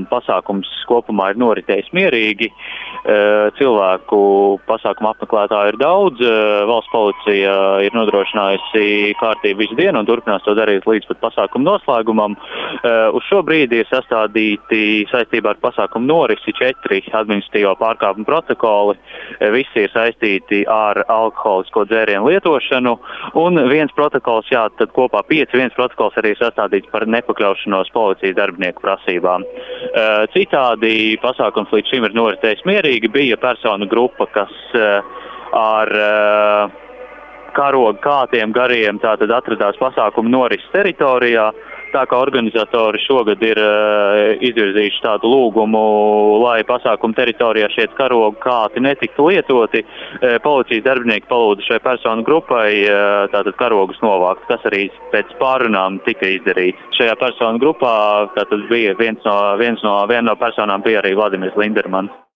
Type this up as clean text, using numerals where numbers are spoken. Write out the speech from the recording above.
pasākums kopumā ir noritējis mierīgi. Cilvēku pasākumu apmeklētāju ir daudz. Valsts policija ir nodrošinājusi kārtību visu dienu un turpinās to darīt līdz pat pasākumu noslēgumam. Uz šo brīdi ir sastādīti saistībā ar pasākumu norisi 4 administratīvo pārkāpumu protokoli. Visi ir saistīti ar alkoholisko dzērienu lietošanu un viens protokols, tad kopā 5, viens protokols arī sastādīts par nepakļaušanos policijas darbinieku prasībām. Citādi pasākums līdz šim ir noritējis mierīgi. Bija personu grupa, kas ar karogu kātiem gariem tātad atradās pasākumu norises teritorijā. Tā kā organizatori šogad ir izvirzījuši tādu lūgumu, lai pasākumu teritorijā šie karogu kāti netiktu lietoti, policijas darbinieki palūdza šai personu grupai tātad karogus novākt, kas arī pēc pārunām tika izdarīts. Šajā personu grupā tātad bija viena no personām bija arī Vladimirs Lindermans.